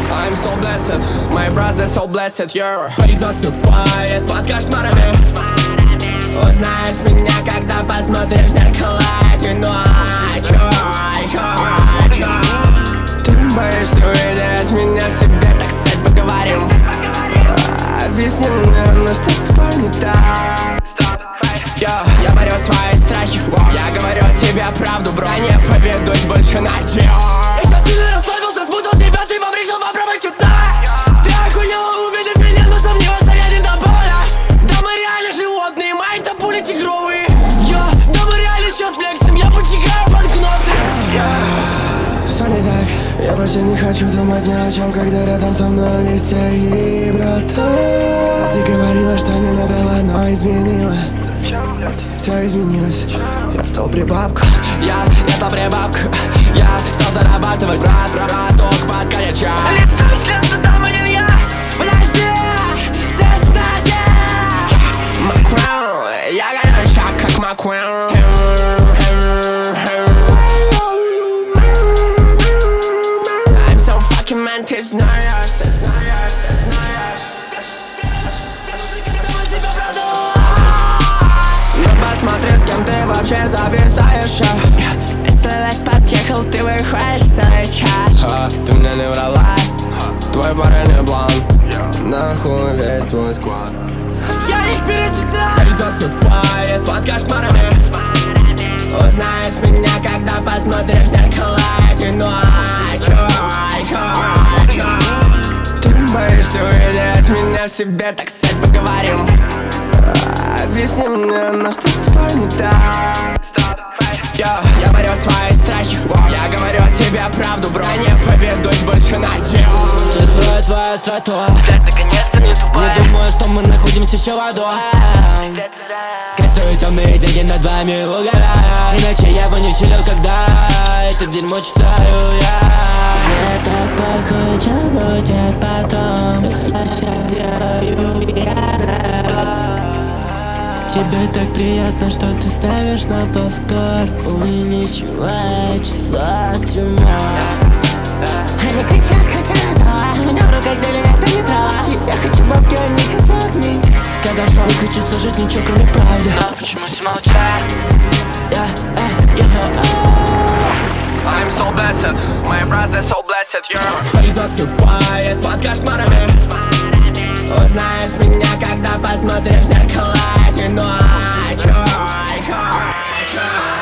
I'm so blessed, my brother so blessed, yeah. И засыпает под кошмарами. Узнаешь меня, когда посмотришь в зеркало этой ночью. Ты боишься увидеть меня в себе, так сядь, поговорим. Объясни мне, ну что с тобой не так? Я борю свои страхи, я говорю тебе правду, бро. Я не поведусь больше на тебя. Я сейчас сильно расслабился, спутал тебя с римом, решил попробовать чудо. Ты охуела, увидев меня, но сомневаться я не до поля. Да мы реально животные, мои-то пули тигровые. Да мы реально сейчас флексим, я почекаю под кнопки. Все не так, я больше не хочу думать ни о чем, когда рядом со мной Лися и братан. Ты говорила, что не набрала, но изменила. Все изменилось, я стал прибабка. Я стал прибабка. Я стал зарабатывать, браток, под конеча. Лицо шлем, там один я. Подожди, здесь подожди. Маквел, я гоняю шаг, как Маквел. I'm so fucking man, ты знаешь, ты знаешь, ты знаешь. Посмотри, с кем ты вообще зависаешь. СТС подъехал, ты выходишь целый час. Ты мне не врала, твой парень не блан. Нахуй весь твой склад. Я их перечитал. И засыпает под кошмарами. Узнаешь меня, когда посмотришь в зеркало этой ночью. Ты боишься увидеть меня в себе, так сядь, поговорим. Объясни мне, но что с тобой не так? Я борю свои страхи, я говорю тебе правду, бро. Я не поведусь больше на тебя. Чувствую твою остроту, блядь, наконец-то не тупая. Не думаю, что мы находимся еще в аду. Крестую темные деньги над вами угорая. Иначе я бы не чилил, когда это дерьмо читаю я. Я так похож, что будет потом. Тебе так приятно, что ты ставишь на повтор, увеличивая часа с ума. Они кричат, хотят этого. У меня в руках зелень, это не трава. Я хочу бабки, они хотят меня. Сказал, что не хочу слушать ничего, кроме правды. Но почему все молчат? I'm so blessed, my brother so blessed, yeah. И засыпает под кошмарами. Узнаешь меня, когда посмотришь в зеркало этой ночью.